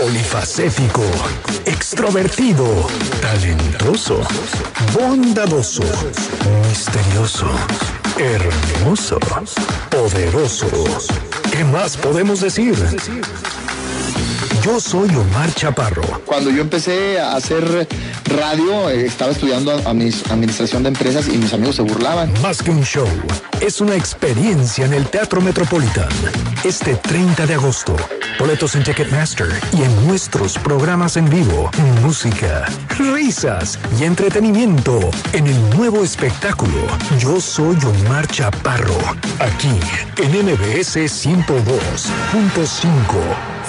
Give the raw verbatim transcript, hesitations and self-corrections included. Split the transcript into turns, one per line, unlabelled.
polifacético, extrovertido, talentoso, bondadoso, misterioso, hermoso, poderoso. ¿Qué más podemos decir? Yo soy Omar Chaparro.
Cuando yo empecé a hacer radio, eh, estaba estudiando administración de empresas y mis amigos se burlaban.
Más que un show, es una experiencia en el Teatro Metropolitan. Este treinta de agosto, boletos en Ticketmaster y en nuestros programas en vivo. Música, risas y entretenimiento en el nuevo espectáculo Yo Soy Omar Chaparro. Aquí en M B S ciento dos punto cinco.